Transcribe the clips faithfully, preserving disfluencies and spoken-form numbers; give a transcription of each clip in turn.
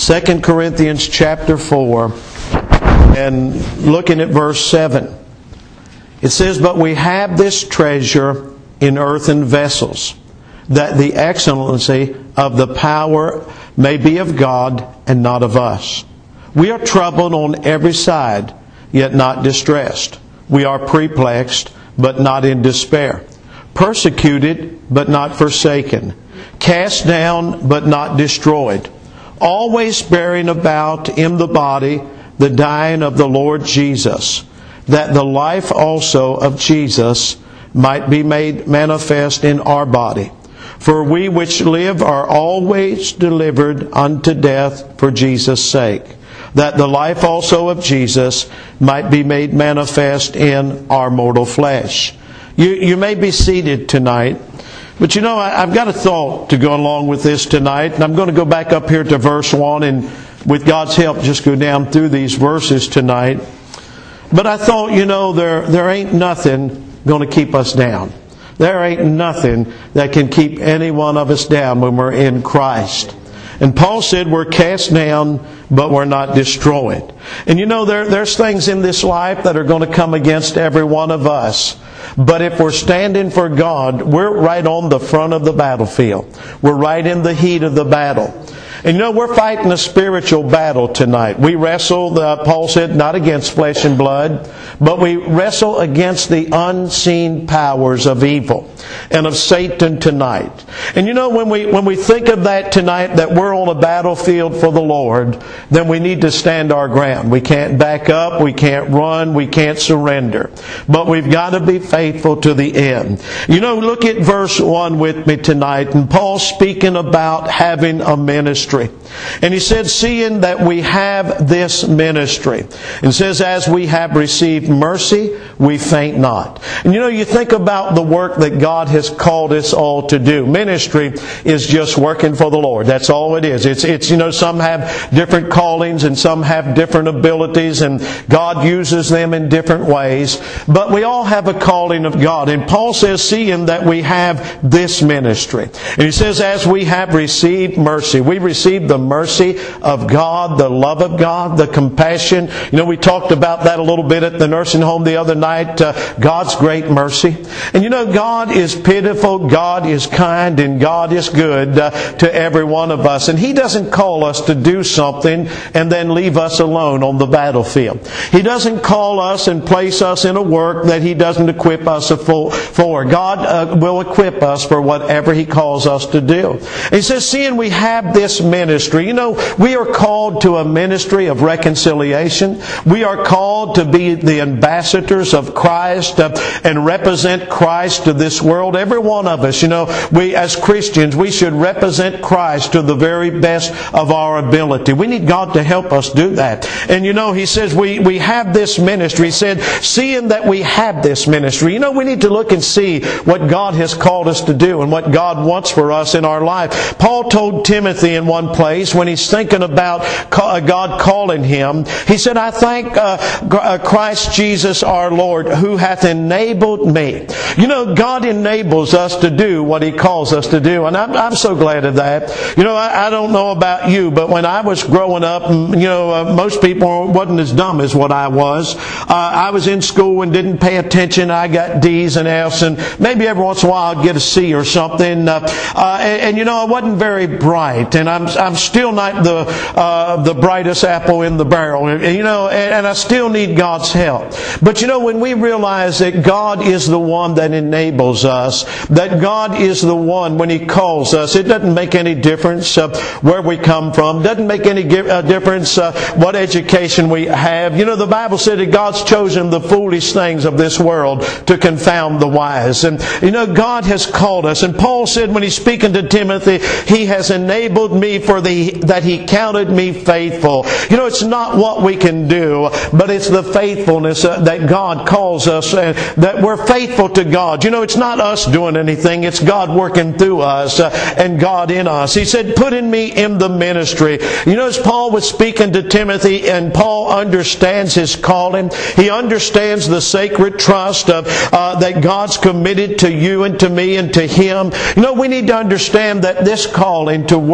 Second Corinthians chapter four, and looking at verse seven. It says, "But we have this treasure in earthen vessels, that the excellency of the power may be of God and not of us. We are troubled on every side, yet not distressed. We are perplexed, but not in despair. Persecuted, but not forsaken. Cast down, but not destroyed. Always bearing about in the body the dying of the Lord Jesus, that the life also of Jesus might be made manifest in our body. For we which live are always delivered unto death for Jesus' sake, that the life also of Jesus might be made manifest in our mortal flesh." You, you may be seated tonight, but you know, I, I've got a thought to go along with this tonight, and I'm going to go back up here to verse one, and with God's help, just go down through these verses tonight. But I thought, you know, there, there ain't nothing going to keep us down. There ain't nothing that can keep any one of us down when we're in Christ. And Paul said we're cast down, but we're not destroyed. And you know, there, there's things in this life that are going to come against every one of us. But if we're standing for God, we're right on the front of the battlefield. We're right in the heat of the battle. And you know, we're fighting a spiritual battle tonight. We wrestle, uh, Paul said, not against flesh and blood, but we wrestle against the unseen powers of evil and of Satan tonight. And you know, when we when we think of that tonight, that we're on a battlefield for the Lord, then we need to stand our ground. We can't back up, we can't run, we can't surrender. But we've got to be faithful to the end. You know, look at verse one with me tonight, and Paul's speaking about having a ministry. And he said, "Seeing that we have this ministry," and says, "as we have received mercy, we faint not." And you know, you think about the work that God has called us all to do. Ministry is just working for the Lord. That's all it is. It's, it's you know, some have different callings and some have different abilities, and God uses them in different ways. But we all have a calling of God. And Paul says, seeing that we have this ministry. And he says, as we have received mercy. We receive the mercy of God, the love of God, the compassion. You know, we talked about that a little bit at the nursing home the other night. Uh, God's great mercy. And you know, God is pitiful, God is kind, and God is good uh, to every one of us. And He doesn't call us to do something and then leave us alone on the battlefield. He doesn't call us and place us in a work that He doesn't equip us for. God uh, will equip us for whatever He calls us to do. And He says, seeing we have this ministry. You know, we are called to a ministry of reconciliation. We are called to be the ambassadors of Christ uh, and represent Christ to this world. Every one of us, you know, we as Christians, we should represent Christ to the very best of our ability. We need God to help us do that. And you know, He says we, we have this ministry. He said, seeing that we have this ministry. You know, we need to look and see what God has called us to do and what God wants for us in our life. Paul told Timothy in one place when he's thinking about God calling him, he said, I thank uh, Christ Jesus our Lord who hath enabled me. You know, God enables us to do what He calls us to do, and I'm, I'm so glad of that. You know, I, I don't know about you, but when I was growing up, you know, uh, most people wasn't as dumb as what I was. Uh, I was in school and didn't pay attention. I got D's and F's, and maybe every once in a while I'd get a C or something. Uh, uh, and, and you know, I wasn't very bright, and I'm I'm still not the uh, the brightest apple in the barrel. And, you know, and, and I still need God's help. But you know, when we realize that God is the one that enables us, that God is the one when He calls us, it doesn't make any difference uh, where we come from. Doesn't make any uh, difference uh, what education we have. You know, the Bible said that God's chosen the foolish things of this world to confound the wise. And you know, God has called us. And Paul said when he's speaking to Timothy, He has enabled me for the that He counted me faithful. You know, it's not what we can do, but it's the faithfulness uh, that God calls us, and that we're faithful to God. You know, it's not us doing anything, it's God working through us uh, and God in us. He said, put in me in the ministry. You know, as Paul was speaking to Timothy, and Paul understands his calling, he understands the sacred trust of uh, that God's committed to you and to me and to him. You know, we need to understand that this calling to work for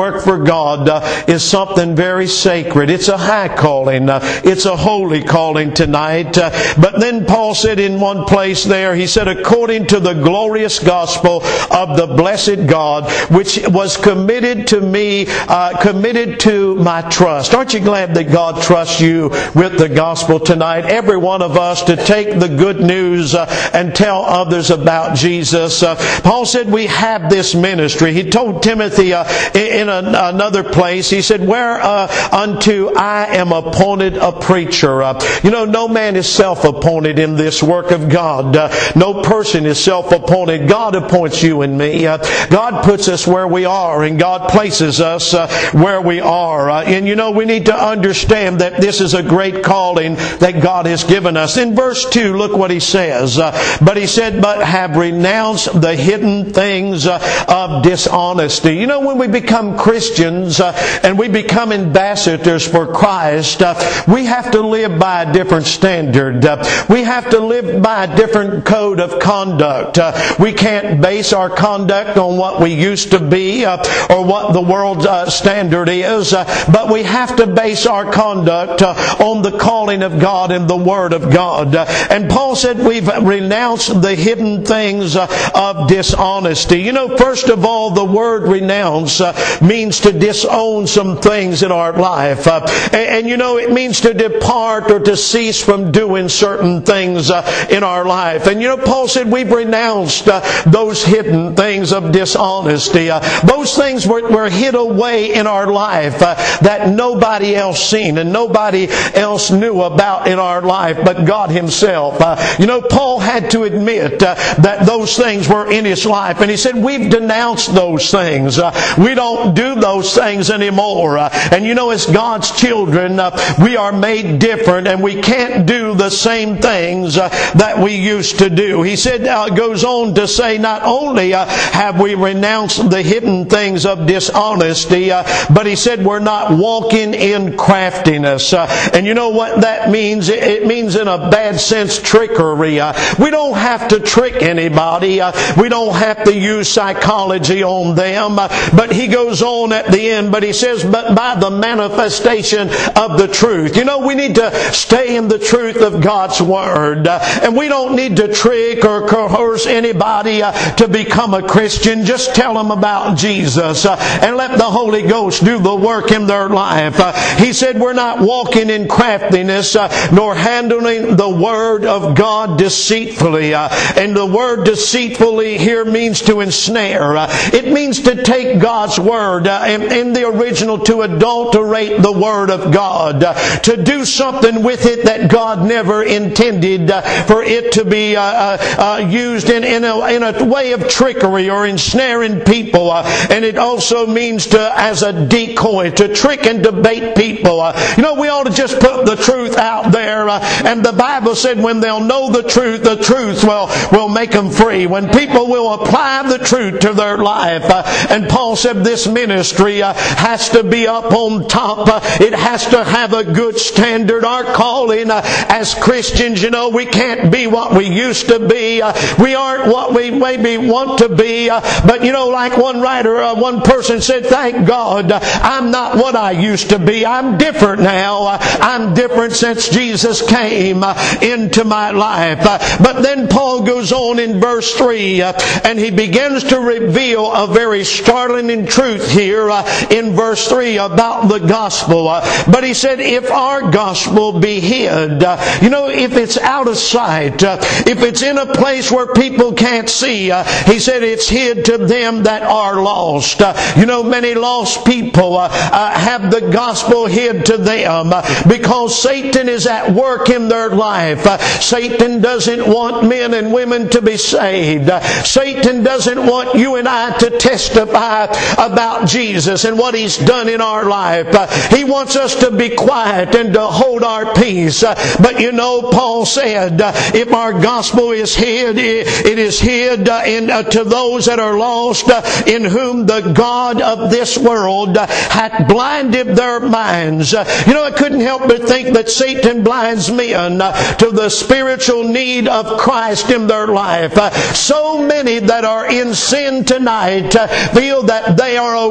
God uh, is something very sacred. It's a high calling. Uh, it's a holy calling tonight. Uh, but then Paul said in one place there, he said, according to the glorious gospel of the blessed God, which was committed to me, uh, committed to my trust. Aren't you glad that God trusts you with the gospel tonight? Every one of us to take the good news uh, and tell others about Jesus. Uh, Paul said we have this ministry. He told Timothy uh, in a, another place, he said, where uh, unto I am appointed a preacher. Uh, you know, no man is self-appointed in this work of God. Uh, no person is self-appointed. God appoints you and me. Uh, God puts us where we are, and God places us uh, where we are. Uh, and you know, we need to understand that this is a great calling that God has given us. In verse two, look what he says. Uh, but he said, but have renounced the hidden things uh, of dishonesty. You know, when we become Christians uh, and we become ambassadors for Christ, uh, we have to live by a different standard. Uh, we have to live by a different code of conduct. Uh, we can't base our conduct on what we used to be uh, or what the world's uh, standard is, uh, but we have to base our conduct uh, on the calling of God and the Word of God. Uh, and Paul said we've renounced the hidden things uh, of dishonesty. You know, first of all, the word renounce uh, means to disown some things in our life. Uh, and, and you know, it means to depart or to cease from doing certain things uh, in our life. And you know, Paul said we've renounced uh, those hidden things of dishonesty. Uh, those things were, were hid away in our life uh, that nobody else seen and nobody else knew about in our life but God Himself. Uh, you know, Paul had to admit uh, that those things were in his life. And he said, we've denounced those things. Uh, we don't do those things anymore. Uh, and you know, as God's children, uh, we are made different and we can't do the same things uh, that we used to do. He said, uh, goes on to say, not only uh, have we renounced the hidden things of dishonesty, uh, but he said we're not walking in craftiness. Uh, and you know what that means? It, it means in a bad sense trickery. Uh, we don't have to trick anybody. Uh, we don't have to use psychology on them. Uh, but he goes on at the end, but he says, but by the manifestation of the truth. You know, we need to stay in the truth of God's Word. Uh, and we don't need to trick or coerce anybody uh, to become a Christian. Just tell them about Jesus uh, and let the Holy Ghost do the work in their life. Uh, he said we're not walking in craftiness uh, nor handling the Word of God deceitfully. Uh, and the word deceitfully here means to ensnare. Uh, it means to take God's Word uh, in, in the original, to adulterate the Word of God. Uh, to do something with it that God never intended uh, for it to be uh, uh, uh, used in, in, a, in a way of trickery or ensnaring people. Uh, and it also means to, as a decoy, to trick and to bait people. Uh, you know, we ought to just put the truth out there. Uh, and the Bible said when they'll know the truth, the truth will, will make them free. When people will apply the truth to their life. Uh, and Paul said this ministry uh, has to be up on top. Uh, it has to have a good standard. Our calling uh, as Christians, you know, we can't be what we used to be. Uh, we aren't what we maybe want to be. Uh, but you know, like one writer, uh, one person said, thank God uh, I'm not what I used to be. I'm different now. Uh, I'm different since Jesus came uh, into my life. Uh, but then Paul goes on in verse three uh, and he begins to reveal a very startling truth here uh, in verse three about the gospel. Uh, but he said, if our gospel be hid, uh, you know, if it's out of sight, uh, if it's in a place where people can't see, uh, he said it's hid to them that are lost. Uh, you know, many lost people uh, uh, have the gospel hid to them uh, because Satan is at work in their life. Uh, Satan doesn't want men and women to be saved. Uh, Satan doesn't want you and I to testify about Jesus and what He's done in our life. Uh, he wants us to be quiet and to hold our peace. Uh, but you know, Paul said, uh, if our gospel is hid, it, it is hid uh, in, uh, to those that are lost, uh, in whom the God of this world uh, hath blinded their minds. Uh, you know, I couldn't help but think that Satan blinds men uh, to the spiritual need of Christ in their life. Uh, so many that are in sin tonight uh, feel that they are okay.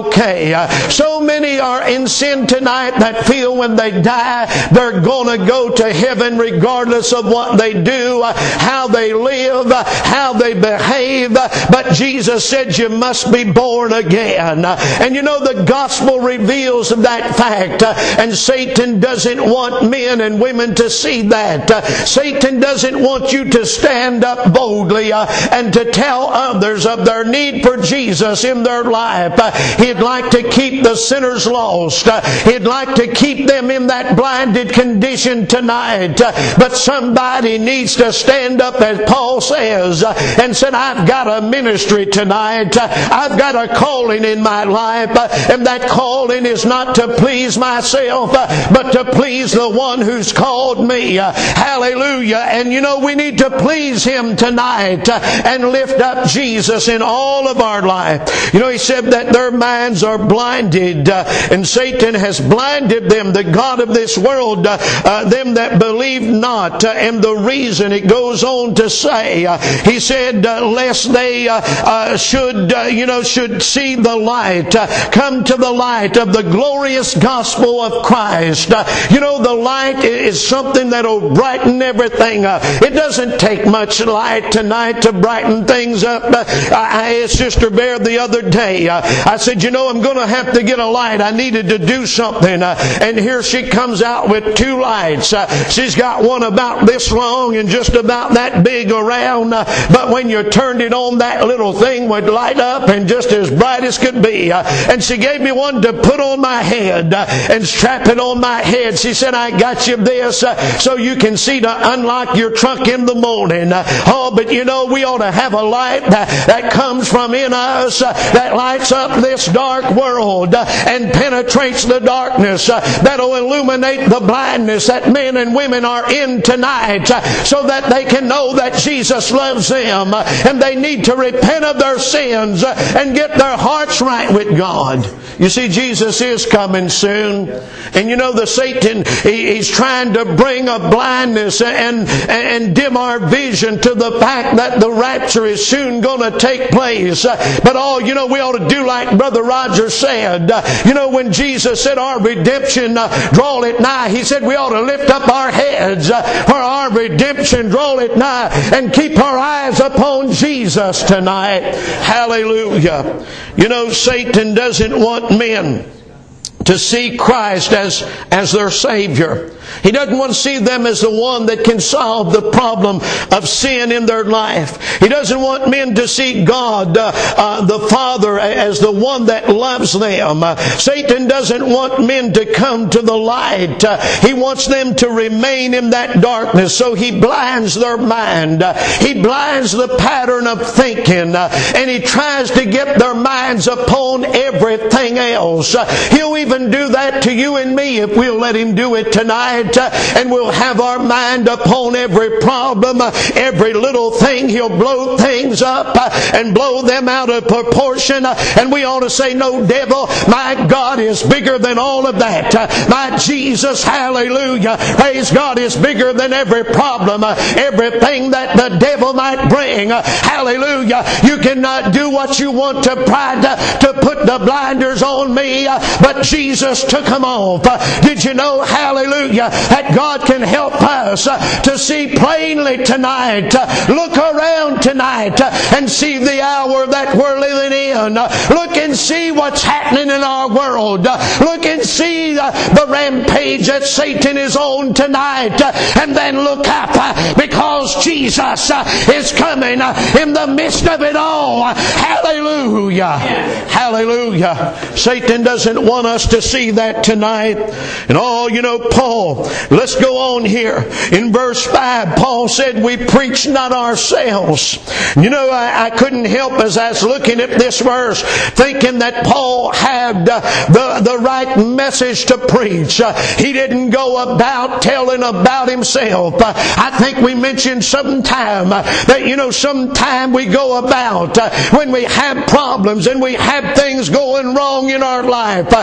day. So many are in sin tonight that feel when they die they're going to go to heaven regardless of what they do, how they live, how they behave. But Jesus said you must be born again. And you know the gospel reveals that fact. And Satan doesn't want men and women to see that. Satan doesn't want you to stand up boldly and to tell others of their need for Jesus in their life. He'd like to keep the sinners lost. He'd like to keep them in that blinded condition tonight. But somebody needs to stand up, as Paul says, and said, I've got a ministry tonight. I've got a calling in my life. And that calling is not to please myself, but to please the one who's called me. Hallelujah. And you know, we need to please Him tonight and lift up Jesus in all of our life. You know, he said that their minds are blinded, and Satan has blinded them, the God of this world, uh, them that believe not. And the reason, it goes on to say, uh, he said, uh, lest they uh, uh, should, uh, you know, should see the light, uh, come to the light of the glorious gospel of Christ. Uh, you know, the light is something that'll brighten everything up. It doesn't take much light tonight to brighten things up. Uh, I asked Sister Bear the other day, uh, I said, you know, I'm going to have to get a light. I needed to do something. Uh, and here she comes out with two lights. Uh, she's got one about this long and just about that big around. Uh, but when you turned it on, that little thing would light up and just as bright as could be. Uh, and she gave me one to put on my head uh, and strap it on my head. She said, I got you this uh, so you can see to unlock your trunk in the morning. Uh, oh, but you know, we ought to have a light that, that comes from in us uh, that lights up this dark world uh, and penetrates the darkness, uh, that'll illuminate the blindness that men and women are in tonight, uh, so that they can know that Jesus loves them uh, and they need to repent of their sins uh, and get their hearts right with God. You see, Jesus is coming soon. And you know, the Satan, he, he's trying to bring a blindness and, and dim our vision to the fact that the rapture is soon going to take place. Uh, but oh, you know, we ought to do like Brother Roger said. Uh, you know, when Jesus said our redemption uh, draweth nigh, He said we ought to lift up our heads uh, for our redemption draweth nigh, and keep our eyes upon Jesus tonight. Hallelujah. You know, Satan doesn't want men to see Christ as, as their Savior. He doesn't want to see them as the one that can solve the problem of sin in their life. He doesn't want men to see God, uh, uh, the Father, as the one that loves them. Uh, Satan doesn't want men to come to the light. Uh, he wants them to remain in that darkness. So he blinds their mind. Uh, he blinds the pattern of thinking. Uh, and he tries to get their minds upon everything else. Uh, he'll even do that to you and me if we'll let him do it tonight. And we'll have our mind upon every problem, every little thing. He'll blow things up and blow them out of proportion. And we ought to say, no, devil, my God is bigger than all of that. My Jesus, hallelujah, praise God, is bigger than every problem, everything that the devil might bring. Hallelujah. You cannot do what you want to try to, to put the blinders on me, but Jesus took them off. Did you know, hallelujah, that God can help us uh, to see plainly tonight. Uh, look around tonight uh, and see the hour that we're living in. Uh, look and see what's happening in our world. Uh, look and see uh, the rampage that Satan is on tonight. Uh, and then look up uh, because Jesus uh, is coming uh, in the midst of it all. Uh, hallelujah. Hallelujah. Satan doesn't want us to see that tonight. And oh, you know, Paul, let's go on here. In verse five, Paul said, we preach not ourselves. You know, I, I couldn't help as I was looking at this verse thinking that Paul had uh, the, the right message to preach. Uh, he didn't go about telling about himself. Uh, I think we mentioned sometime uh, that, you know, sometime we go about uh, when we have problems and we have things going wrong in our life. Uh, the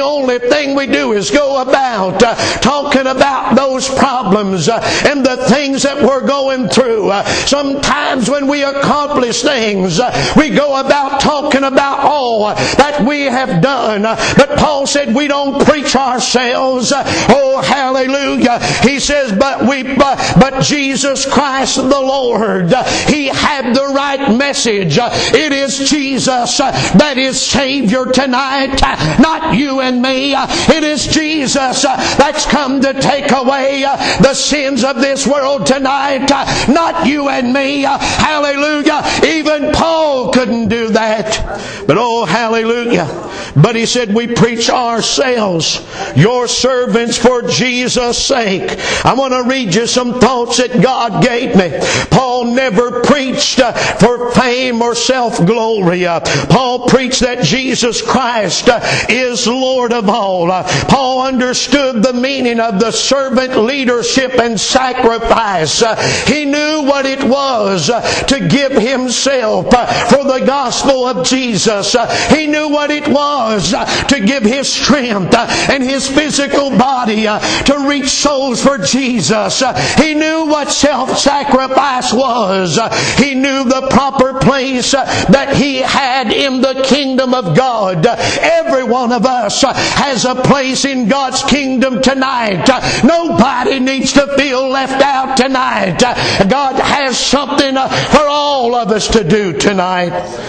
only thing we do is go about uh, talking about those problems uh, and the things that we're going through. Uh, sometimes when we accomplish things, uh, we go about talking about all uh, that we have done. Uh, but Paul said we don't preach ourselves. Uh, oh, hallelujah. He says, but we, uh, but Jesus Christ the Lord, uh, He had the right message. Uh, it is Jesus uh, that is Savior tonight, uh, not you and me. Uh, it is Jesus uh, that's come to take away uh, the sins of this world tonight, uh, not you and me. Uh, hallelujah. Even Paul couldn't do that. But oh, hallelujah. But he said, we preach ourselves, your servants, for Jesus' sake. I want to read you some thoughts that God gave me. Paul never preached uh, for fame or self-glory. Uh, Paul preached that Jesus Christ uh, is Lord of all. Uh, Paul understood the meaning of the servant leadership and sacrifice. Uh, he knew what it was uh, to give himself uh, for the gospel of Jesus. Uh, he knew what it was uh, to give his strength uh, and his physical body uh, to reach souls for Jesus. Uh, he knew what self-sacrifice was. Uh, he knew the proper place uh, that he had in the kingdom of God. Uh, every one of us uh, has a place in God's kingdom tonight. Uh, nobody needs to feel left out tonight. Uh, God has something uh, for all of us to do tonight.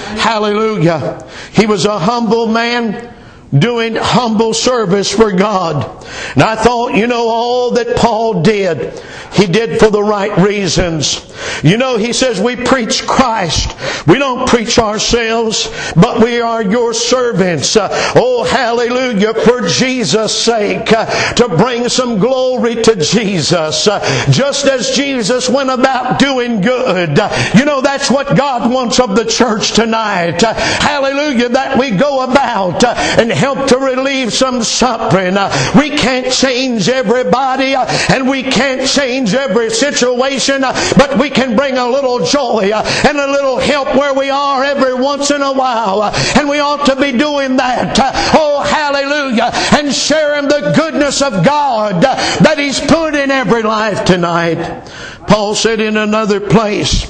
Hallelujah. He was a humble man doing humble service for God. And I thought, you know, all that Paul did, he did for the right reasons. You know, he says we preach Christ. We don't preach ourselves, but we are your servants. Uh, oh, hallelujah, for Jesus' sake, uh, to bring some glory to Jesus. Uh, just as Jesus went about doing good. Uh, you know, that's what God wants of the church tonight. Uh, hallelujah, that we go about uh, and help to relieve some suffering. Uh, we can't change everybody uh, and we can't change every situation, uh, but we can bring a little joy uh, and a little help where we are every once in a while. Uh, and we ought to be doing that. Uh, oh, hallelujah. And sharing the goodness of God uh, that He's put in every life tonight. Paul said in another place,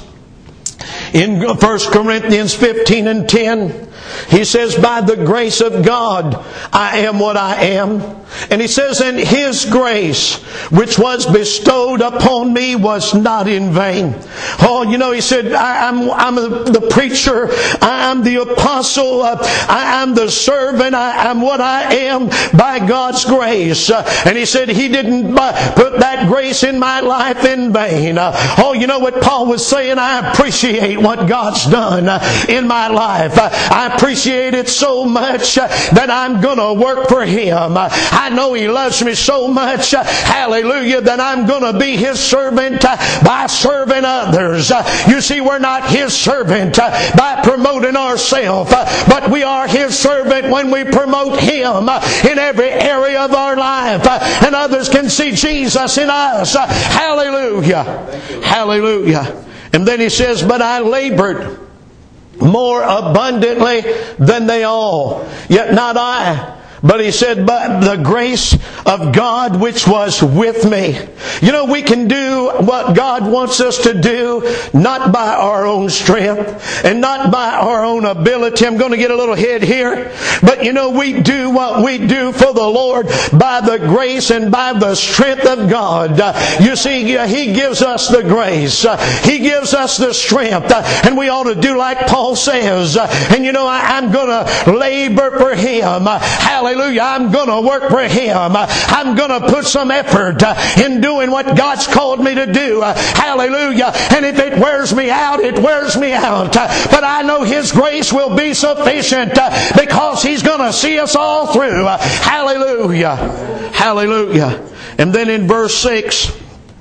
in First Corinthians fifteen and ten, he says, by the grace of God, I am what I am. And he says, and His grace, which was bestowed upon me, was not in vain. Oh, you know, he said, I, I'm, I'm the preacher. I am the apostle. Uh, I am the servant. I am what I am by God's grace. Uh, and he said, He didn't uh, put that grace in my life in vain. Uh, oh, you know what Paul was saying? I appreciate what God's done uh, in my life. Uh, I appreciate it so much uh, that I'm going to work for Him. Uh, I know He loves me so much, uh, hallelujah, that I'm going to be His servant uh, by serving others. Uh, you see, we're not His servant uh, by promoting ourselves, uh, but we are His servant when we promote Him uh, in every area of our life. Uh, and others can see Jesus in us. Uh, hallelujah. Hallelujah. And then he says, but I labored more abundantly than they all, yet not I. But he said, but the grace of God which was with me. You know, we can do what God wants us to do, not by our own strength and not by our own ability. I'm going to get a little head here. But you know, we do what we do for the Lord by the grace and by the strength of God. Uh, you see, He gives us the grace. Uh, he gives us the strength. Uh, and we ought to do like Paul says. Uh, and you know, I, I'm going to labor for Him. Uh, hallelujah. Hallelujah. I'm going to work for Him. I'm going to put some effort in doing what God's called me to do. Hallelujah. And if it wears me out, it wears me out. But I know His grace will be sufficient because He's going to see us all through. Hallelujah. Hallelujah. And then in verse six,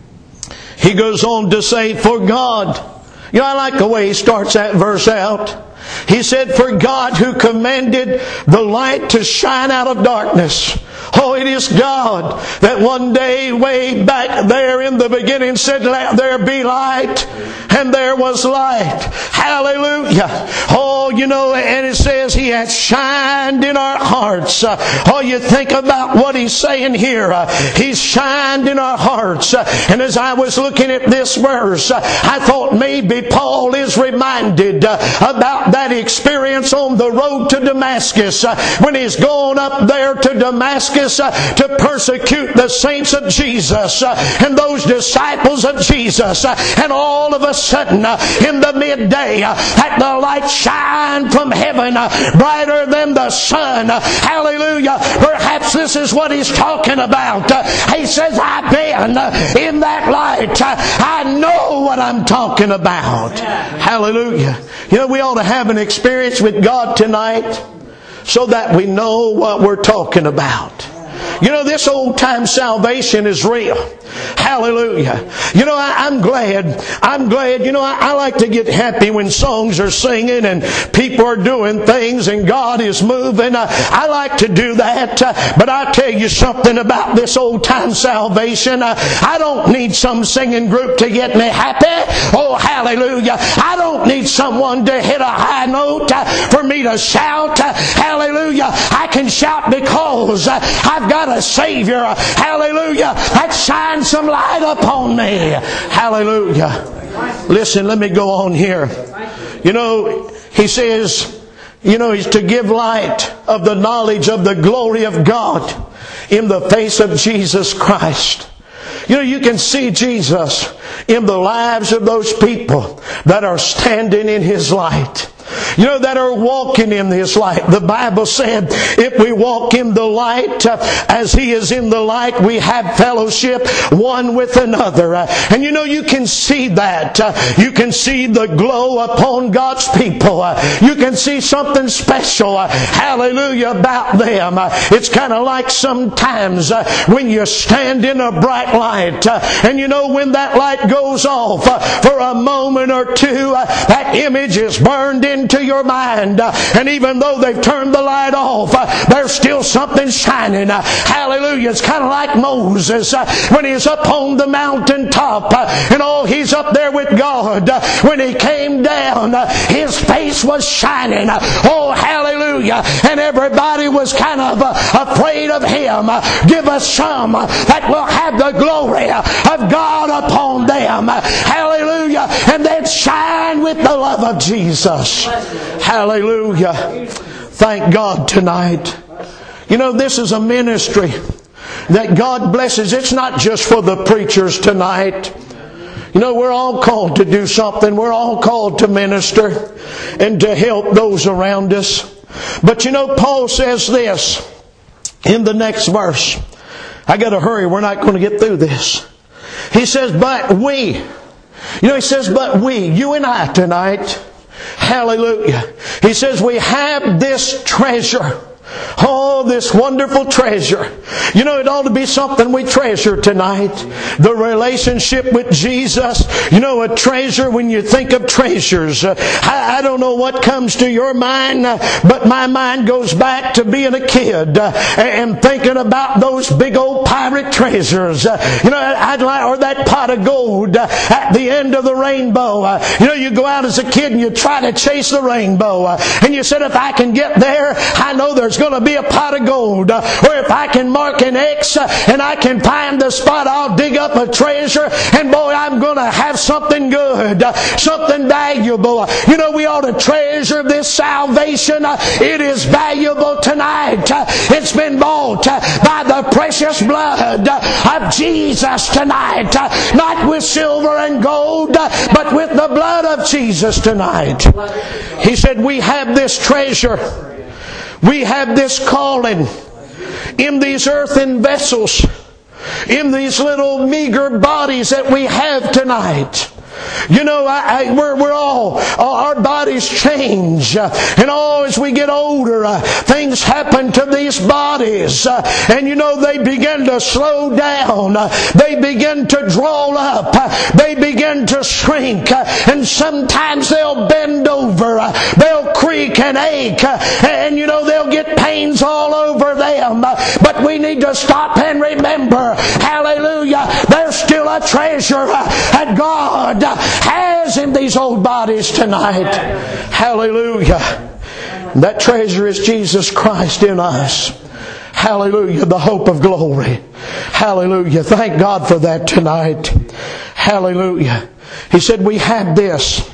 he goes on to say, for God. You know, I like the way he starts that verse out. He said, for God who commanded the light to shine out of darkness. Oh, it is God that one day way back there in the beginning said, let there be light. And there was light. Hallelujah. Oh, you know, and it says He has shined in our hearts. Uh, oh, you think about what He's saying here. Uh, he's shined in our hearts. Uh, and as I was looking at this verse, uh, I thought maybe Paul is reminded uh, about that experience on the road to Damascus. Uh, when he's gone up there to Damascus uh, to persecute the saints of Jesus uh, and those disciples of Jesus. Uh, and all of a sudden, uh, in the midday, uh, that the light shined from heaven uh, brighter than the sun. Uh, hallelujah. Perhaps this is what he's talking about. Uh, he says, I've been uh, in that light. Uh, I know what I'm talking about. Hallelujah. You know, we ought to have an experience with God tonight so that we know what we're talking about. You know, this old time salvation is real. Hallelujah. You know, I, I'm glad. I'm glad. You know, I, I like to get happy when songs are singing and people are doing things and God is moving. I, I like to do that. Uh, but I tell you something about this old time salvation. Uh, I don't need some singing group to get me happy. Oh, hallelujah. I don't need someone to hit a high note uh, for me to shout. Uh, hallelujah. I can shout because uh, I've got a Savior. Uh, hallelujah. That shines some light upon me. Hallelujah. Listen, let me go on here. You know, he says, you know, he's to give light of the knowledge of the glory of God in the face of Jesus Christ. You know, you can see Jesus in the lives of those people that are standing in His light. You know, that are walking in His light. The Bible said, if we walk in the light uh, as He is in the light, we have fellowship one with another. Uh, and you know, you can see that. Uh, you can see the glow upon God's people. Uh, you can see something special, uh, hallelujah, about them. Uh, it's kind of like sometimes uh, when you stand in a bright light, uh, and you know, when that light goes off uh, for a moment or two, uh, that image is burned in into your mind, uh, and even though they've turned the light off, uh, there's still something shining. Uh, hallelujah. It's kind of like Moses uh, when he's up on the mountaintop, uh, and oh, he's up there with God. Uh, when he came down, uh, his face was shining. Uh, oh, hallelujah. And everybody was kind of uh, afraid of him. Uh, give us some uh, that will have the glory uh, of God upon them. Uh, hallelujah. And then shine with the love of Jesus. Hallelujah. Thank God tonight. You know, this is a ministry that God blesses. It's not just for the preachers tonight. You know, we're all called to do something. We're all called to minister and to help those around us. But you know, Paul says this in the next verse. I got to hurry. We're not going to get through this. He says, but we. You know, he says, but we, you and I tonight. Hallelujah. He says we have this treasure. Oh, this wonderful treasure. You know, it ought to be something we treasure tonight. The relationship with Jesus. You know, a treasure, when you think of treasures. Uh, I, I don't know what comes to your mind, uh, but my mind goes back to being a kid uh, and thinking about those big old pirate treasures. Uh, you know, I'd like, or that pot of gold uh, at the end of the rainbow. Uh, you know, you go out as a kid and you try to chase the rainbow. Uh, and you said, if I can get there, I know there's going to be a pot of gold. Uh, or if I can mark an X uh, and I can find the spot, I'll dig up a treasure, and boy, I'm going to have something good, uh, something valuable. Uh, you know, we ought to treasure this salvation. Uh, it is valuable tonight. Uh, it's been bought uh, by the precious blood uh, of Jesus tonight. Uh, not with silver and gold, uh, but with the blood of Jesus tonight. He said, we have this treasure. We have this calling in these earthen vessels, in these little meager bodies that we have tonight. You know, I, I, we're, we're all, our bodies change. Uh, and all as we get older, uh, things happen to these bodies. Uh, and you know, they begin to slow down. Uh, they begin to draw up. Uh, they begin to shrink. Uh, and sometimes they'll bend over. Uh, they'll creak and ache. Uh, and you know, they'll get pains all over them. Uh, but we need to stop and remember, hallelujah, there's still a treasure uh, that God uh, has in these old bodies tonight. Hallelujah. That treasure is Jesus Christ in us. Hallelujah. The hope of glory. Hallelujah. Thank God for that tonight. Hallelujah. He said we have this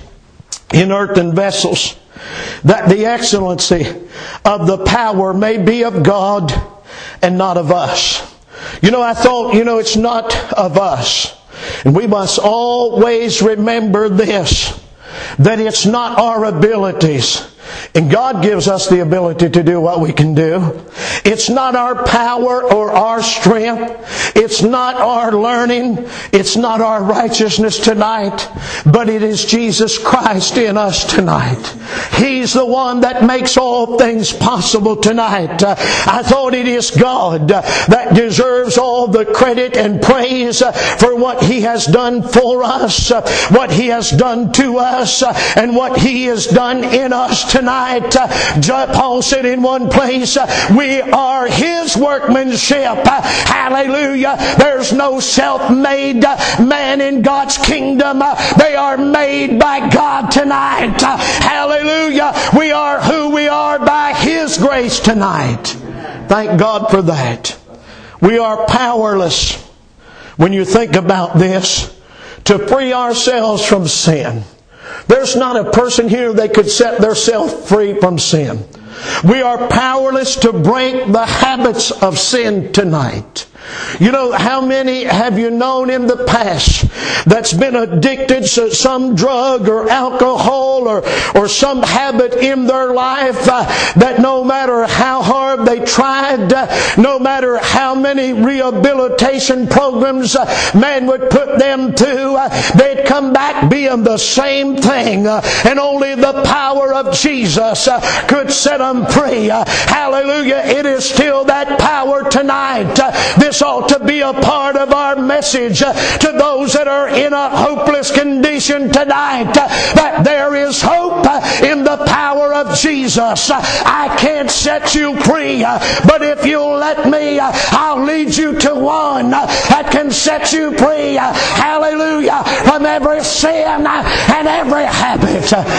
in earthen vessels, that the excellency of the power may be of God and not of us. You know, I thought, you know, it's not of us. And we must always remember this, that it's not our abilities. And God gives us the ability to do what we can do. It's not our power or our strength. It's not our learning. It's not our righteousness tonight. But it is Jesus Christ in us tonight. He's the one that makes all things possible tonight. Uh, I thought it is God uh, that deserves all the credit and praise uh, for what He has done for us, uh, what He has done to us, uh, and what He has done in us tonight. Tonight, uh, Paul said in one place, uh, we are His workmanship. Uh, hallelujah. There's no self-made uh, man in God's kingdom. Uh, they are made by God tonight. Uh, hallelujah. We are who we are by His grace tonight. Thank God for that. We are powerless, when you think about this, to free ourselves from sin. There's not a person here that could set themselves free from sin. We are powerless to break the habits of sin tonight. You know, how many have you known in the past that's been addicted to some drug or alcohol or, or some habit in their life uh, that no matter how hard they tried, uh, no matter how many rehabilitation programs uh, man would put them to, uh, they'd come back being the same thing. Uh, and only the power of Jesus uh, could set them free. Uh, hallelujah. It is still that power tonight. Uh, this ought to be a part of our message uh, to those that are in a hopeless condition tonight, uh, that there is hope uh, in the power of Jesus. Uh, I can't set you free, uh, but if you'll let me, uh, I'll lead you to one uh, that can set you free. Uh, hallelujah. From every sin uh, and every habit. Uh,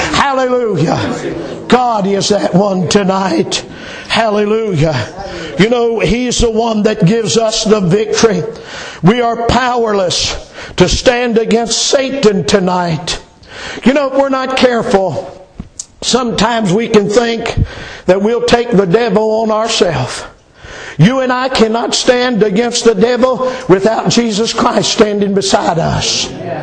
hallelujah. God is that one tonight. Hallelujah. You know, He's the one that gives us the victory. We are powerless to stand against Satan tonight. You know, if we're not careful, sometimes we can think that we'll take the devil on ourselves. You and I cannot stand against the devil without Jesus Christ standing beside us.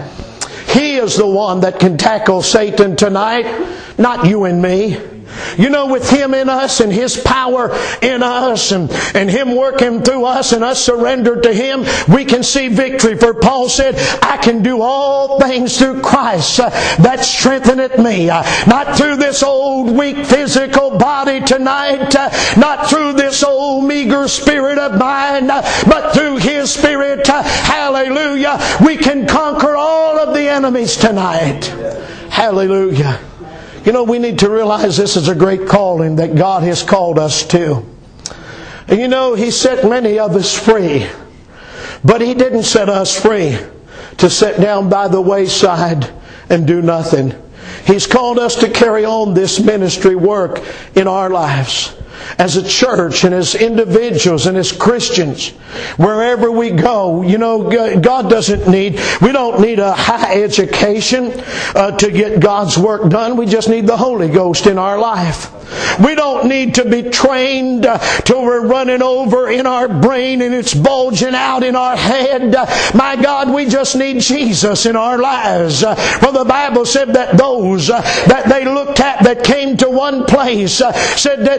He is the one that can tackle Satan tonight, not you and me. You know, with Him in us and His power in us and, and Him working through us and us surrendered to Him, we can see victory. For Paul said, I can do all things through Christ uh, that strengtheneth me. Uh, not through this old weak physical body tonight, uh, not through this old meager spirit of mine, uh, but through His Spirit. Uh, hallelujah. We can conquer all of the enemies tonight. Hallelujah. You know, we need to realize this is a great calling that God has called us to. And you know, He set many of us free. But He didn't set us free to sit down by the wayside and do nothing. He's called us to carry on this ministry work in our lives. As a church and as individuals and as Christians, wherever we go, you know, God doesn't need, we don't need a high education uh, to get God's work done. We just need the Holy Ghost in our life. We don't need to be trained uh, till we're running over in our brain and it's bulging out in our head. Uh, my God, we just need Jesus in our lives. Uh, for the Bible said that those uh, that they looked at that came to one place uh, said that they, they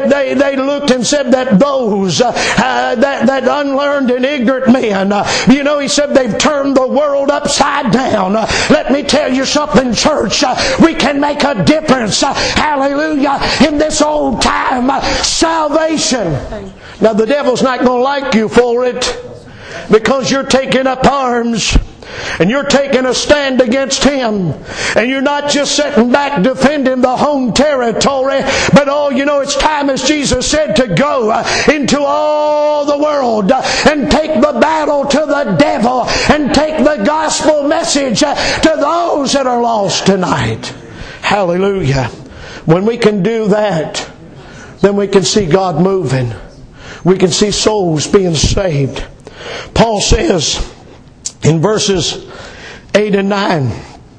they looked and said that those, uh, uh, that, that unlearned and ignorant men, uh, you know, he said they've turned the world upside down. Uh, let me tell you something, church. Uh, we can make a difference, uh, hallelujah, in this old time uh, salvation. Now the devil's not going to like you for it, because you're taking up arms and you're taking a stand against him, and you're not just sitting back defending the home territory, but oh, you know, it's time, as Jesus said, to go uh, into all the world uh, and take the battle to the devil and take the gospel message uh, to those that are lost tonight. Hallelujah. When we can do that, then we can see God moving. We can see souls being saved. Paul says in verses eight and nine,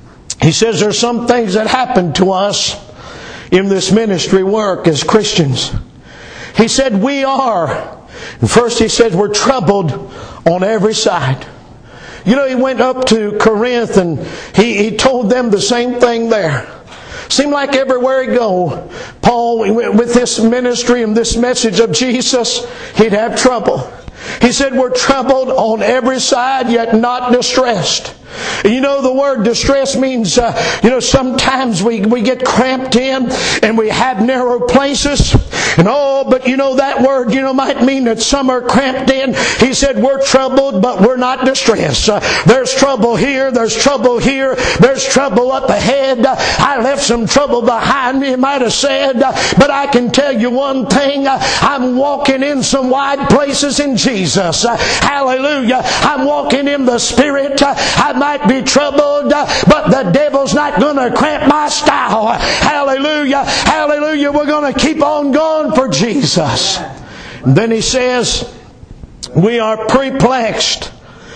he says there's some things that happen to us in this ministry work as Christians. He said we are, first he said we're troubled on every side. You know, he went up to Corinth and he, he told them the same thing there. Seemed like everywhere he'd go, Paul, with this ministry and this message of Jesus, he'd have trouble. He said we're troubled on every side, yet not distressed. You know, the word distress means, uh, you know, sometimes we, we get cramped in and we have narrow places. And oh, but you know, that word, you know, might mean that some are cramped in. He said we're troubled, but we're not distressed. Uh, there's trouble here, there's trouble here, there's trouble up ahead. Uh, I left some trouble behind me, he might have said. Uh, but I can tell you one thing, uh, I'm walking in some wide places in Jesus. Uh, hallelujah. I'm walking in the Spirit. Uh, I might be troubled, uh, but the devil's not going to cramp my style. Hallelujah. Hallelujah. We're going to keep on going for Jesus. And then he says, we are perplexed,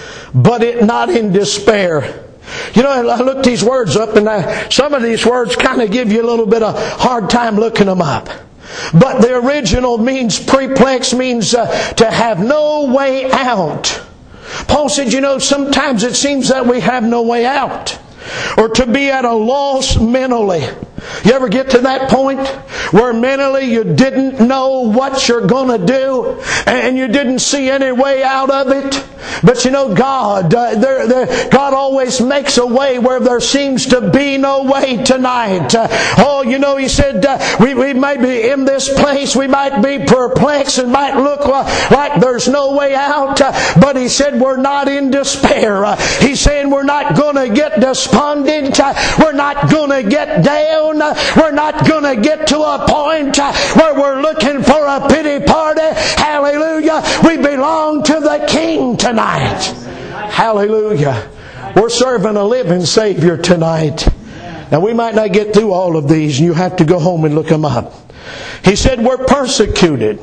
but it not in despair. You know, I looked these words up, and I, some of these words kind of give you a little bit of hard time looking them up. But the original means, perplexed means uh, to have no way out. Paul said, you know, sometimes it seems that we have no way out, or to be at a loss mentally. You ever get to that point where mentally you didn't know what you're going to do and you didn't see any way out of it? But you know, God, uh, there, there, God always makes a way where there seems to be no way tonight. Uh, oh, you know, He said uh, we, we may be in this place, we might be perplexed and might look uh, like there's no way out, uh, but He said we're not in despair. Uh, he's saying we're not going to get despondent, uh, we're not going to get down, uh, we're not going to get to a point uh, where we're looking for a pity party. Hallelujah. We belong to the King tonight. Tonight. Hallelujah. We're serving a living Savior tonight. Now we might not get through all of these, and you have to go home and look them up. He said we're persecuted,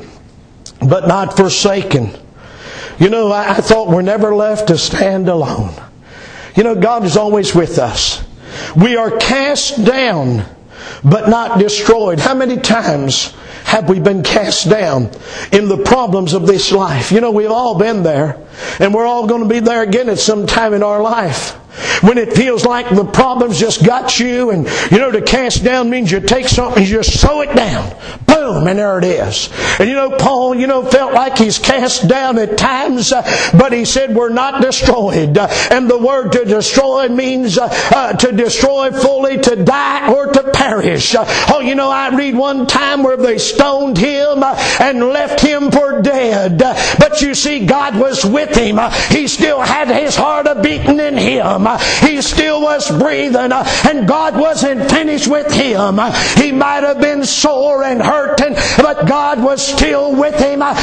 but not forsaken. You know, I, I thought we're never left to stand alone. You know, God is always with us. We are cast down, but not destroyed. How many times have we been cast down in the problems of this life? You know, we've all been there, and we're all going to be there again at some time in our life. When it feels like the problems just got you, and you know, to cast down means you take something, you just throw it down. Boom, and there it is. And you know, Paul, you know, felt like he's cast down at times, uh, but he said we're not destroyed. Uh, and the word to destroy means uh, uh, to destroy fully, to die, or to perish. Uh, oh, you know, I read one time where they stoned him uh, and left him for dead. Uh, but you see, God was with him. Uh, he still had his heart a beating in him. Uh, he still was breathing, uh, and God wasn't finished with him. Uh, he might have been sore and hurting, but God was still with him. Uh,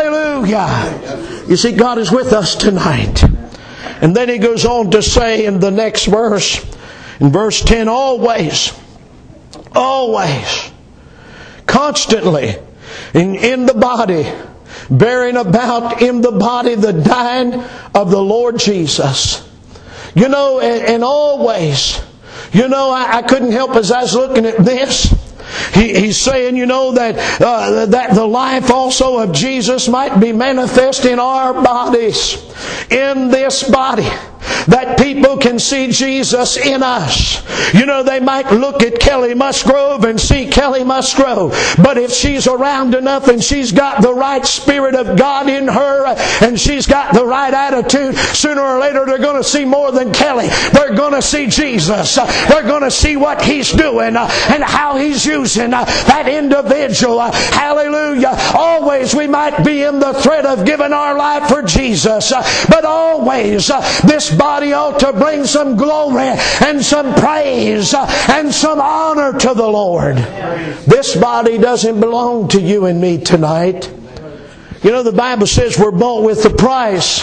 hallelujah. You see, God is with us tonight. And then he goes on to say in the next verse, in verse ten, always, always, constantly, in, in the body, bearing about in the body the dying of the Lord Jesus. You know, and, and always, you know, I, I couldn't help as I was looking at this. He, he's saying, you know, that uh, that the life also of Jesus might be manifest in our bodies, in this body. that people can see Jesus in us. You know, they might look at Kelly Musgrove and see Kelly Musgrove, but if she's around enough and she's got the right Spirit of God in her and she's got the right attitude, sooner or later they're going to see more than Kelly. They're going to see Jesus. They're going to see what He's doing and how He's using that individual. Hallelujah. Always we might be in the thread of giving our life for Jesus, but always this body ought to bring some glory and some praise and some honor to the Lord. This body doesn't belong to you and me tonight. You know, the Bible says we're bought with a price.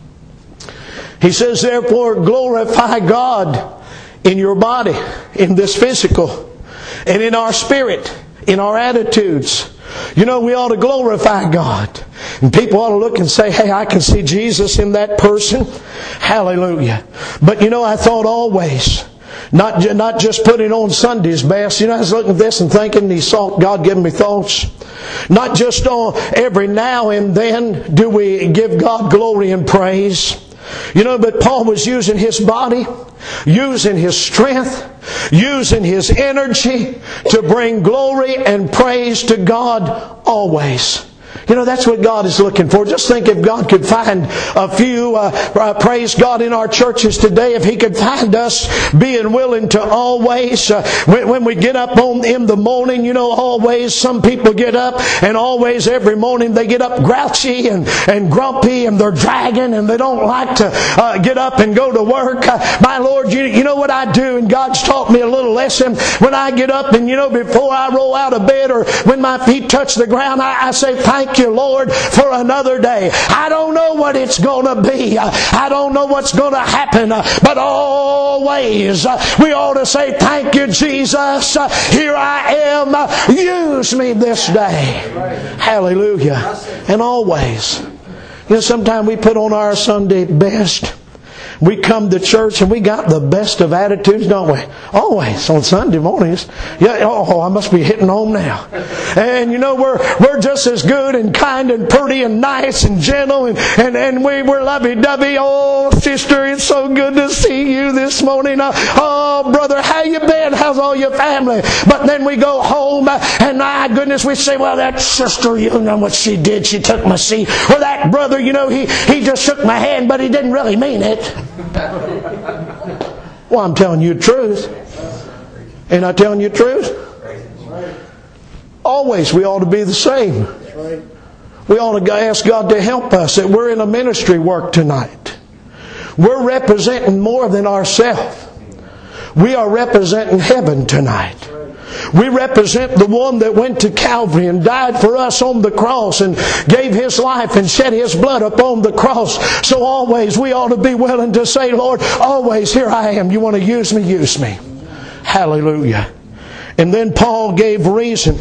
He says, therefore, glorify God in your body, in this physical, and in our spirit, in our attitudes. You know, we ought to glorify God. And people ought to look and say, hey, I can see Jesus in that person. Hallelujah. But you know, I thought always, not, not just putting on Sunday's best. You know, I was looking at this and thinking, these thought, God giving me thoughts. Not just on every now and then do we give God glory and praise. You know, but Paul was using his body, using his strength, using his energy to bring glory and praise to God always. You know, that's what God is looking for. Just think if God could find a few, uh, uh, praise God, in our churches today, if He could find us being willing to always, uh, when, when we get up on in the morning, you know, always some people get up and always every morning they get up grouchy and, and grumpy and they're dragging and they don't like to uh, get up and go to work. Uh, my Lord, you, you know what I do, and God's taught me a little lesson. When I get up and, you know, before I roll out of bed or when my feet touch the ground, I, I say, thank you, Lord, for another day. I don't know what it's going to be. I don't know what's going to happen. But always we ought to say, thank you, Jesus. Here I am. Use me this day. Hallelujah. And always. You know, sometimes we put on our Sunday best. We come to church and we got the best of attitudes, don't we? Always on Sunday mornings. Yeah, oh, I must be hitting home now. And you know, we're we're just as good and kind and pretty and nice and gentle and, and, and we, we're lovey-dovey. Oh, sister, it's so good to see you this morning. Uh, oh, brother, how you been? How's all your family? But then we go home uh, and my goodness, we say, well, that sister, you know what she did. She took my seat. Or that brother, you know, he, he just shook my hand, but he didn't really mean it. Well, I'm telling you the truth. Ain't I telling you the truth? Always we ought to be the same. We ought to ask God to help us. That we're in a ministry work tonight. We're representing more than ourselves. We are representing heaven tonight. We represent the one that went to Calvary and died for us on the cross and gave His life and shed His blood upon the cross. So always we ought to be willing to say, Lord, always here I am. You want to use me? Use me. Hallelujah. And then Paul gave reason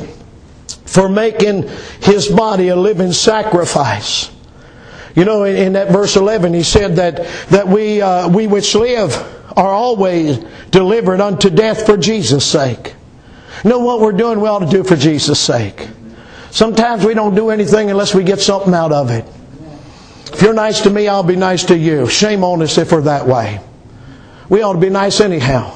for making his body a living sacrifice. You know, in, in that verse eleven, he said that, that we, uh, we which live are always delivered unto death for Jesus' sake. You know what we're doing, we ought to do for Jesus' sake. Sometimes we don't do anything unless we get something out of it. If you're nice to me, I'll be nice to you. Shame on us if we're that way. We ought to be nice anyhow.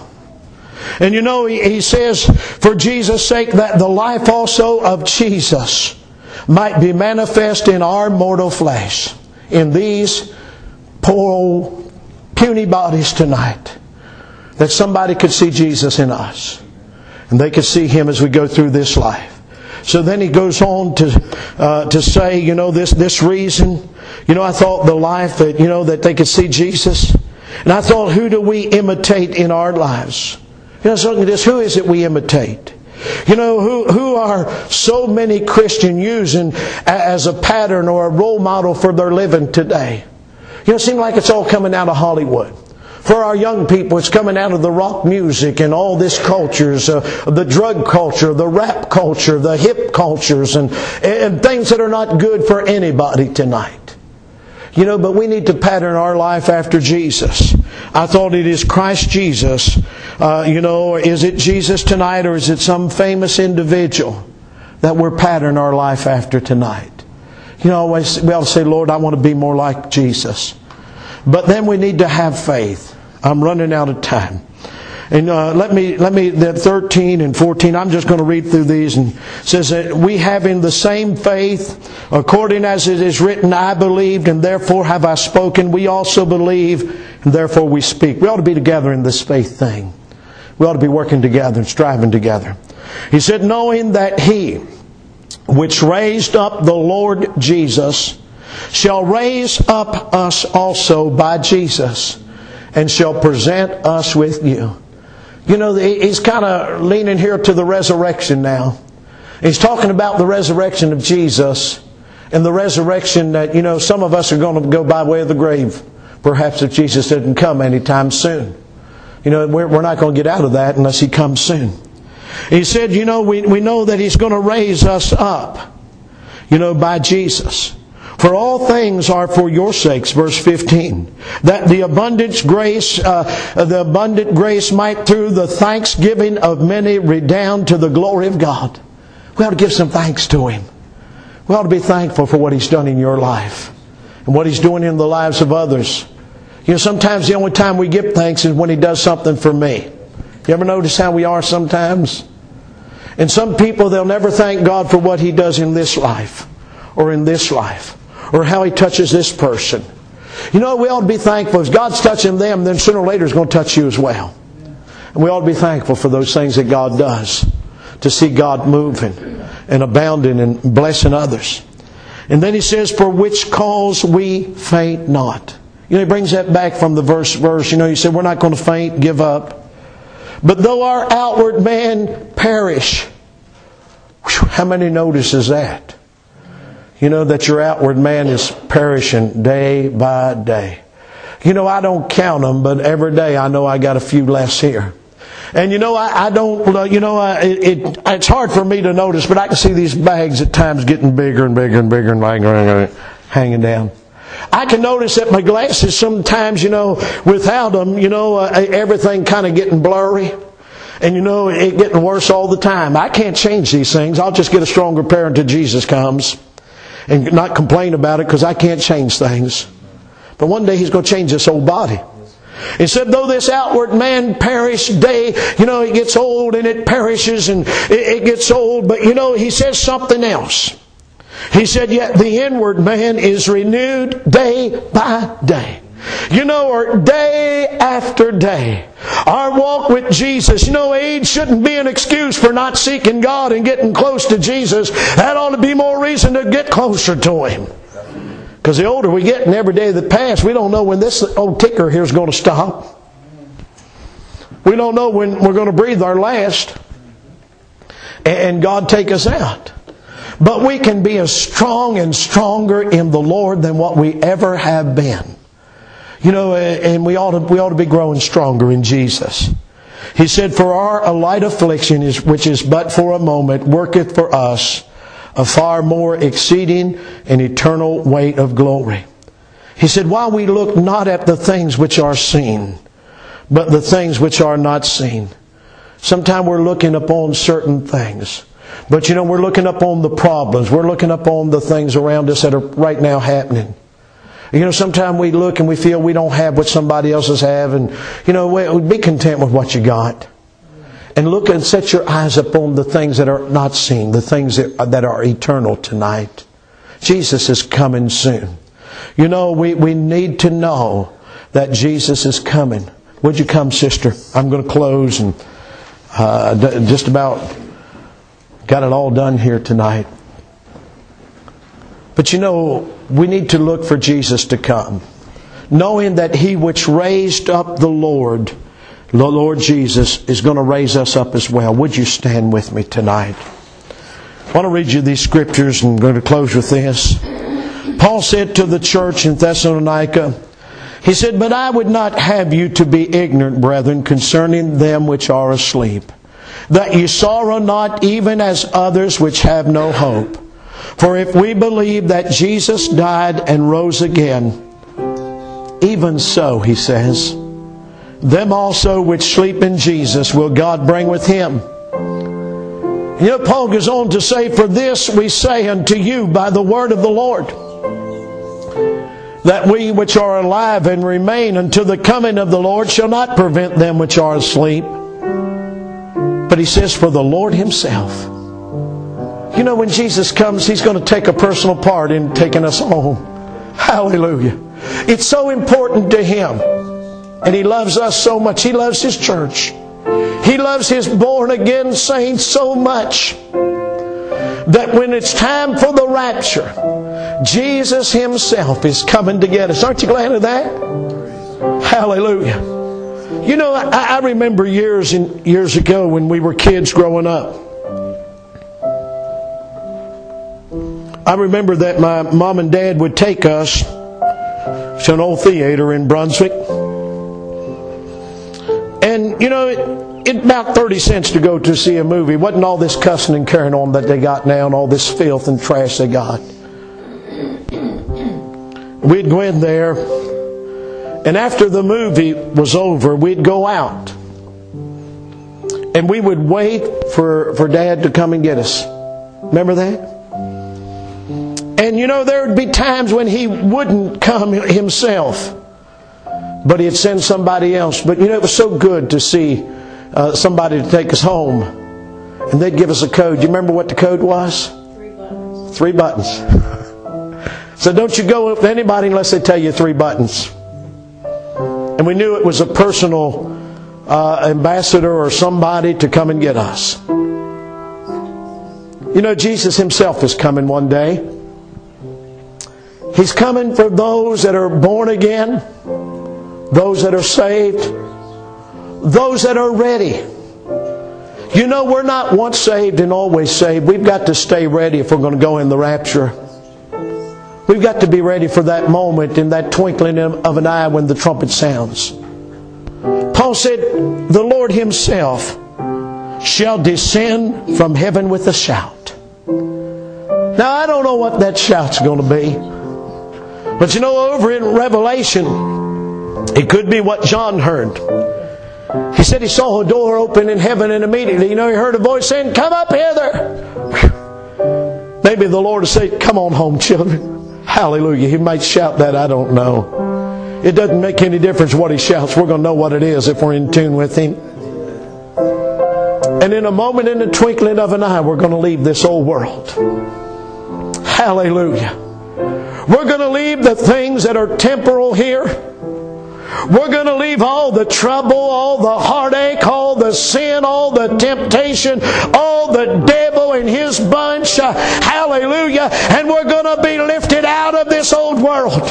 And you know, he, he says, for Jesus' sake, that the life also of Jesus might be manifest in our mortal flesh. In these poor old puny bodies tonight. That somebody could see Jesus in us. And they could see Him as we go through this life. So then he goes on to uh, to say, you know, this this reason. You know, I thought the life that, you know, that they could see Jesus. And I thought, who do we imitate in our lives? You know, so look at this. Who is it we imitate? You know, who, who are so many Christians using as a pattern or a role model for their living today? You know, it seems like it's all coming out of Hollywood. For our young people, it's coming out of the rock music and all this cultures, uh, the drug culture, the rap culture, the hip cultures, and, and things that are not good for anybody tonight. You know, but we need to pattern our life after Jesus. I thought it is Christ Jesus. Uh, you know, or is it Jesus tonight, or is it some famous individual that we're patterning our life after tonight? You know, always we ought to say, Lord, I want to be more like Jesus. But then we need to have faith. I'm running out of time. And uh, let me, let me, the thirteen and fourteen, I'm just going to read through these. And it says that we having the same faith, according as it is written, I believed and therefore have I spoken. We also believe and therefore we speak. We ought to be together in this faith thing. We ought to be working together and striving together. He said, knowing that He which raised up the Lord Jesus shall raise up us also by Jesus, and shall present us with you. You know, he's kind of leaning here to the resurrection now. He's talking about the resurrection of Jesus, and the resurrection that, you know, some of us are going to go by way of the grave, perhaps if Jesus didn't come anytime soon. You know, we're, we're not going to get out of that unless He comes soon. He said, you know, we, we know that He's going to raise us up, you know, by Jesus. For all things are for your sakes, verse fifteen, that the abundant grace, uh, the abundant grace might through the thanksgiving of many redound to the glory of God. We ought to give some thanks to Him. We ought to be thankful for what He's done in your life and what He's doing in the lives of others. You know, sometimes the only time we give thanks is when He does something for me. You ever notice how we are sometimes? And some people, they'll never thank God for what He does in this life or in this life, or how He touches this person. You know, we ought to be thankful. If God's touching them, then sooner or later He's going to touch you as well. And we ought to be thankful for those things that God does, to see God moving and abounding and blessing others. And then He says, for which cause we faint not. You know, He brings that back from the verse, verse. You know, He said, we're not going to faint, give up. But though our outward man perish. Whew, how many notices that? You know, that your outward man is perishing day by day. You know, I don't count them, but every day I know I got a few less here. And you know, I, I don't, you know, I, it, it, it's hard for me to notice, but I can see these bags at times getting bigger and bigger and bigger and bigger, hanging down. I can notice that my glasses sometimes, you know, without them, you know, uh, everything kind of getting blurry. And you know, it getting worse all the time. I can't change these things. I'll just get a stronger pair until Jesus comes. And not complain about it because I can't change things. But one day He's going to change this whole body. He said, though this outward man perish day, you know, it gets old and it perishes and it, it gets old. But you know, He says something else. He said, yet the inward man is renewed day by day. You know, or day after day. Our walk with Jesus. You know, age shouldn't be an excuse for not seeking God and getting close to Jesus. That ought to be more reason to get closer to Him. Because the older we get and every day that passes, we don't know when this old ticker here is going to stop. We don't know when we're going to breathe our last. And God take us out. But we can be as strong and stronger in the Lord than what we ever have been. You know, and we ought to, we ought to be growing stronger in Jesus. He said, for our light affliction, is, which is but for a moment, worketh for us a far more exceeding and eternal weight of glory. He said, while we look not at the things which are seen, but the things which are not seen. Sometimes we're looking upon certain things. But you know, we're looking up on the problems. We're looking up on the things around us that are right now happening. You know, sometimes we look and we feel we don't have what somebody else have. And, you know, be content with what you got. And look and set your eyes upon the things that are not seen. The things that are, that are eternal tonight. Jesus is coming soon. You know, we, we need to know that Jesus is coming. Would you come, sister? I'm going to close and uh, just about got it all done here tonight. But you know, we need to look for Jesus to come. Knowing that He which raised up the Lord, the Lord Jesus, is going to raise us up as well. Would you stand with me tonight? I want to read you these scriptures and I'm going to close with this. Paul said to the church in Thessalonica, he said, but I would not have you to be ignorant, brethren, concerning them which are asleep, that ye sorrow not even as others which have no hope. For if we believe that Jesus died and rose again, even so, he says, them also which sleep in Jesus will God bring with Him. You know, Paul goes on to say, for this we say unto you by the word of the Lord, that we which are alive and remain until the coming of the Lord shall not prevent them which are asleep. But He says, for the Lord Himself. You know, when Jesus comes, He's going to take a personal part in taking us home. Hallelujah. It's so important to Him. And He loves us so much. He loves His church. He loves His born-again saints so much that when it's time for the rapture, Jesus Himself is coming to get us. Aren't you glad of that? Hallelujah. You know, I, I remember years and years ago when we were kids growing up. I remember that my mom and dad would take us to an old theater in Brunswick. And, you know, it, it about thirty cents to go to see a movie. It wasn't all this cussing and carrying on that they got now and all this filth and trash they got. We'd go in there, and after the movie was over, we'd go out. And we would wait for, for Dad to come and get us. Remember that? And you know, there would be times when He wouldn't come Himself, but He'd send somebody else. But you know, it was so good to see uh, somebody to take us home. And they'd give us a code. Do you remember what the code was? Three buttons. Three buttons. So don't you go with anybody unless they tell you three buttons. And we knew it was a personal uh, ambassador or somebody to come and get us. You know, Jesus Himself is coming one day. He's coming for those that are born again, those that are saved, those that are ready. You know, we're not once saved and always saved. We've got to stay ready if we're going to go in the rapture. We've got to be ready for that moment in that twinkling of an eye when the trumpet sounds. Paul said, the Lord Himself shall descend from heaven with a shout. Now, I don't know what that shout's going to be. But you know, over in Revelation, it could be what John heard. He said he saw a door open in heaven, and immediately, you know, he heard a voice saying, come up hither. Maybe the Lord will say, come on home, children. Hallelujah. He might shout that, I don't know. It doesn't make any difference what He shouts. We're going to know what it is if we're in tune with Him. And in a moment, in the twinkling of an eye, we're going to leave this old world. Hallelujah. We're going to leave the things that are temporal here. We're going to leave all the trouble, all the heartache, all the sin, all the temptation, all the devil and his bunch. Uh, hallelujah. And we're going to be lifted out of this old world.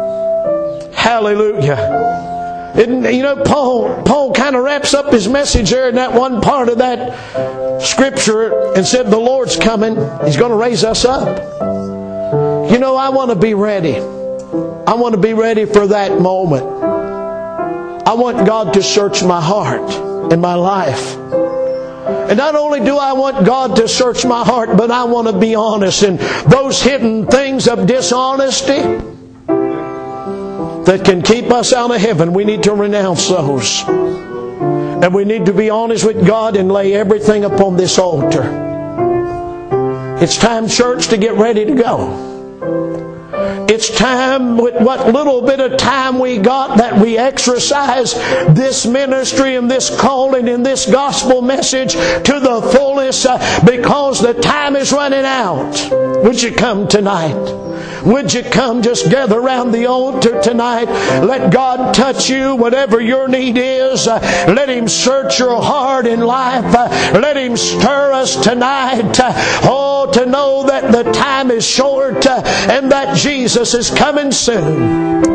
Hallelujah. And, you know, Paul, Paul kind of wraps up his message there in that one part of that scripture and said, the Lord's coming. He's going to raise us up. You know, I want to be ready. I want to be ready for that moment. I want God to search my heart and my life. And not only do I want God to search my heart, but I want to be honest. And those hidden things of dishonesty that can keep us out of heaven, we need to renounce those. And we need to be honest with God and lay everything upon this altar. It's time, church, to get ready to go. It's time, with what little bit of time we got, that we exercise this ministry and this calling and this gospel message to the fullest, uh, because the time is running out. Would you come tonight? Would you come, just gather around the altar tonight? Let God touch you, whatever your need is. Uh, let Him search your heart and life. Uh, let Him stir us tonight. Uh, oh, to know that the time is short uh, and that Jesus is coming soon.